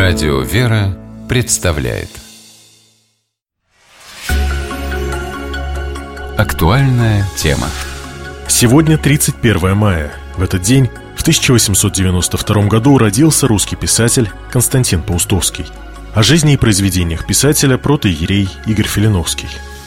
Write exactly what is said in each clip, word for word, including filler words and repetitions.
Радио «Вера» представляет актуальная тема. Сегодня тридцать первое мая. В этот день, в тысяча восемьсот девяносто втором году, родился русский писатель Константин Паустовский. О жизни и произведениях писателя протоиерей Игорь Филиновский.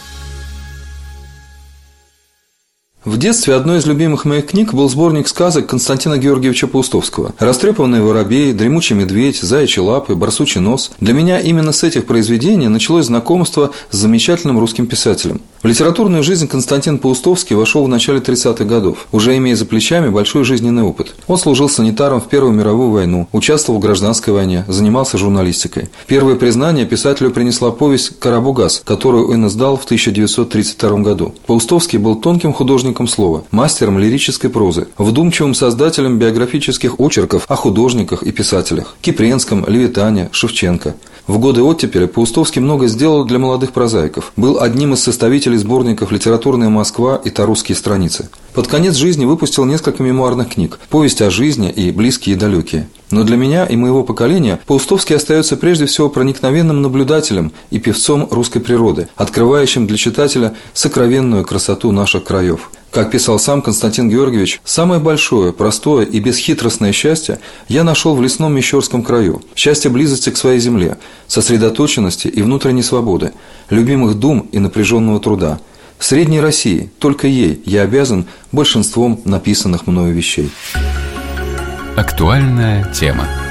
В детстве одной из любимых моих книг был сборник сказок Константина Георгиевича Паустовского. «Растрепанный воробей», «Дремучий медведь», «Заячьи лапы», «Барсучий нос». Для меня именно с этих произведений началось знакомство с замечательным русским писателем. В литературную жизнь Константин Паустовский вошел в начале тридцатых годов, уже имея за плечами большой жизненный опыт. Он служил санитаром в Первую мировую войну, участвовал в гражданской войне, занимался журналистикой. Первое признание писателю принесла повесть «Карабугас», которую он издал в тысяча девятьсот тридцать втором году. Паустовский был тонким художником слова, мастером лирической прозы, вдумчивым создателем биографических очерков о художниках и писателях – Кипренском, Левитане, Шевченко. В годы оттепели Паустовский много сделал для молодых прозаиков. Был одним из составителей сборников «Литературная Москва» и «Тарусские страницы». Под конец жизни выпустил несколько мемуарных книг, повесть о жизни и близкие и далекие. Но для меня и моего поколения Паустовский остается прежде всего проникновенным наблюдателем и певцом русской природы, открывающим для читателя сокровенную красоту наших краев. Как писал сам Константин Георгиевич, самое большое, простое и бесхитростное счастье я нашел в лесном Мещерском краю. Счастье близости к своей земле, сосредоточенности и внутренней свободы, любимых дум и напряженного труда. В Средней России, только ей, я обязан большинством написанных мною вещей. Актуальная тема.